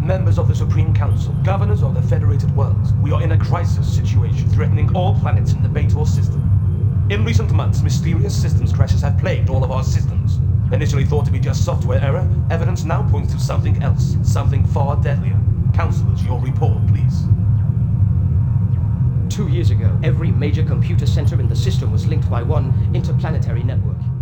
Members of the Supreme Council, governors of the Federated Worlds, we are in a crisis situation threatening all planets in the Beitor system. In recent months, mysterious systems crashes have plagued all of our systems. Initially thought to be just software error, evidence now points to something else, something far deadlier. Counselors, your report, please. 2 years ago, every major computer center in the system was linked by one interplanetary network.